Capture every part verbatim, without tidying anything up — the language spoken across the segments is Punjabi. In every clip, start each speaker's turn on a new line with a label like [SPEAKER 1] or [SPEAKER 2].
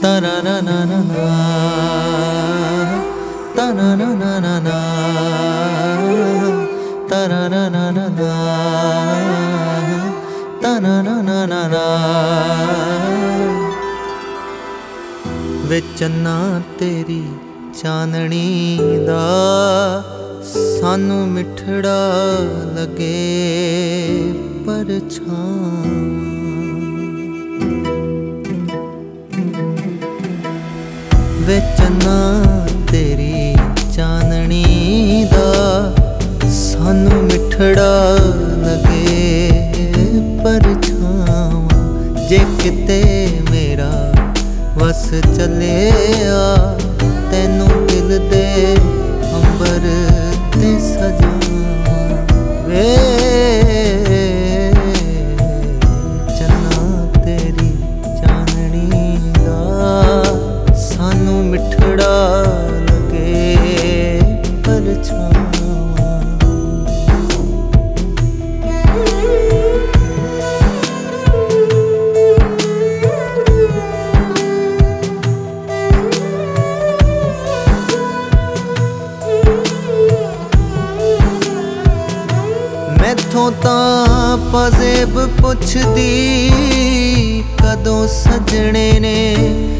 [SPEAKER 1] na na na na na ta na na na na na ta na na na na na ta na na na na na ਵੇ ਚੰਨਾ ਤੇਰੀ ਚਾਨਣੀ ਦਾ ਸਾਨੂੰ ਮਿੱਠੜਾ ਲੱਗੇ ਪਰਛਾਵਾਂ ਵੇ ਚੰਨਾ ਤੇਰੀ ਚਾਨਣੀ ਦਾ ਸਾਨੂੰ ਮਿੱਠੜਾ ਲੱਗੇ ਪਰਛਾਵਾਂ ਜੇ ਕਿਤੇ ਮੇਰਾ ਵਸ ਚੱਲਿਆ ਤੈਨੂੰ ਦਿਲ ਦੇ ਅੰਬਰ ਤੇ ਸਜਾਵਾਂ ਵੇ ਚੰਨਾ ਤੇਰੀ ਚਾਨਣੀ ਦਾ ਸਾਨੂੰ ਮਿੱਠੜਾ ਲੱਗੇ ਪਰਛਾਵਾਂ ਮੈਥੋਂ ਤਾਂ ਪਜ਼ੇਬ ਪੁੱਛਦੀ ਕਦੋਂ ਸਜਣੇ ਨੇ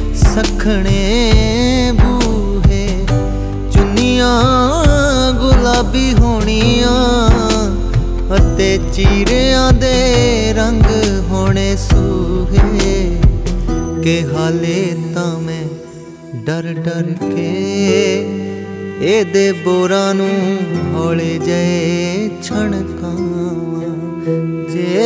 [SPEAKER 1] ਸਖਣੇ ਬੂਹੇ ਚੁੰਨੀਆਂ ਗੁਲਾਬੀ ਹੋਣੀਆਂ ਅਤੇ ਚੀਰਿਆਂ ਦੇ ਰੰਗ ਹੋਣੇ ਸੂਹੇ ਕਿ ਹਾਲੇ ਤਾਂ ਮੈਂ ਡਰ ਡਰ ਕੇ ਇਹਦੇ ਬੋਰਾਂ ਨੂੰ ਹੌਲੇ ਜਿਹੇ ਛਣਕਾਵਾਂ ਜੇ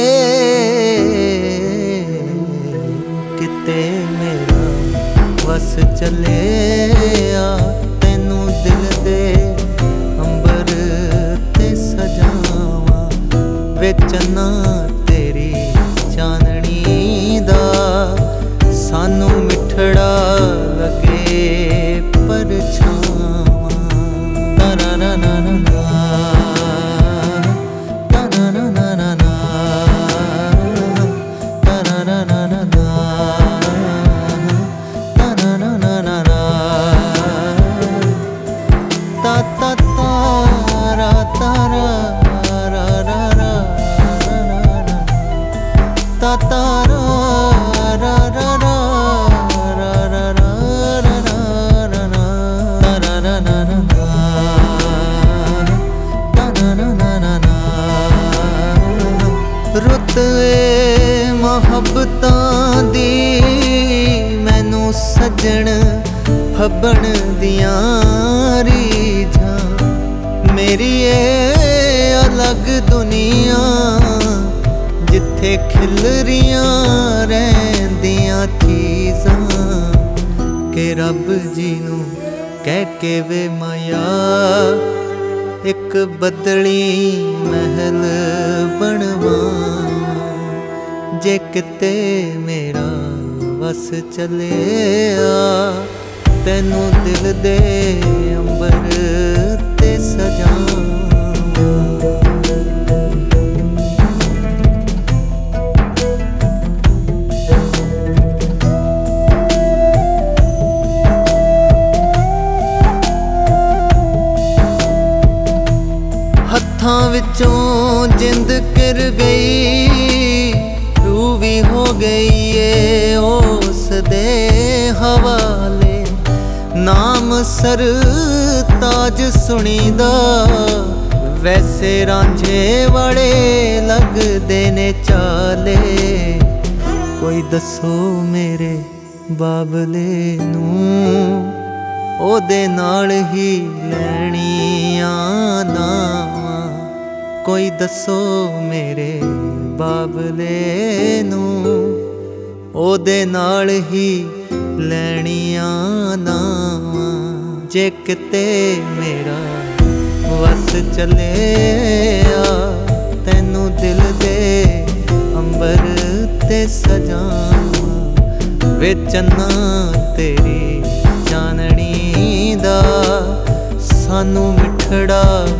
[SPEAKER 1] ਕਿਤੇ ਮੇਰਾ ਵਸ ਚੱਲਿਆ ਤੈਨੂੰ ਦਿਲ ਦੇ ਅੰਬਰ ਤੇ ਸਜਾਵਾਂ ਵੇ ਚੰਨਾ ਤੇਰੀ ਚਾਨਣੀ ਦਾ ਸਾਨੂੰ ਮਿੱਠੜਾ ਲੱਗੇ ਪਰਛਾਵਾਂ na na na na ta na na na na na ta na na na na na ta na na na na na ta ta ta ra ta ra ra ra ra ta ta ra ra ra ra ਰੁੱਤ ਏ ਮੁਹੱਬਤਾਂ ਦੀ ਮੈਨੂੰ ਸੱਜਣ ਫੱਬਣ ਦੀਆਂ ਰੀਝਾਂ ਮੇਰੀ ਏ ਅਲੱਗ ਦੁਨੀਆ ਜਿੱਥੇ ਖਿਲਰੀਆਂ ਰਹਿੰਦੀਆਂ ਚੀਜ਼ਾਂ ਕਿ ਰੱਬ ਜੀ ਨੂੰ ਕਹਿ ਕੇ ਵੇ ਮਾਇਆ ਇੱਕ ਬਦਲੀ ਮਹਿਲ ਬਣਵਾਂ ਜੇ ਕਿਤੇ ਮੇਰਾ ਵਸ ਚੱਲਿਆ ਤੈਨੂੰ ਦਿਲ ਦੇ ਅੰਬਰ ਤੇ ਸਜਾਵਾਂ ਹੱਥਾਂ ਵਿੱਚੋਂ ਜਿੰਦ ਕਿਰ ਗਈ ਰੂਹ ਵੀ ਹੋ ਗਈ ਏ ਉਸ ਦੇ ਹਵਾਲੇ ਨਾਮ ਸਰਤਾਜ ਸੁਣੀਦਾ ਵੈਸੇ ਰਾਂਝੇ ਵਾਲੇ ਲੱਗਦੇ ਨੇ ਚਾਲੇ ਕੋਈ ਦੱਸੋ ਮੇਰੇ ਬਾਬਲੇ ਨੂੰ ਉਹਦੇ ਨਾਲ ਹੀ ਲੈਣੀਆਂ ਨਾਵਾਂ ਕੋਈ ਦੱਸੋ ਮੇਰੇ ਬਾਬਲੇ ਨੂੰ ਉਹਦੇ ਨਾਲ ਹੀ ਲੈਣੀਆਂ ਨਾਵਾਂ ਜੇ ਕਿਤੇ ਮੇਰਾ ਵਸ ਚੱਲਿਆ ਤੈਨੂੰ ਦਿਲ ਦੇ ਅੰਬਰ ਤੇ ਸਜਾਵਾਂ ਵੇ ਚੰਨਾ ਤੇਰੀ ਚਾਨਣੀ ਦਾ ਸਾਨੂੰ ਮਿੱਠੜਾ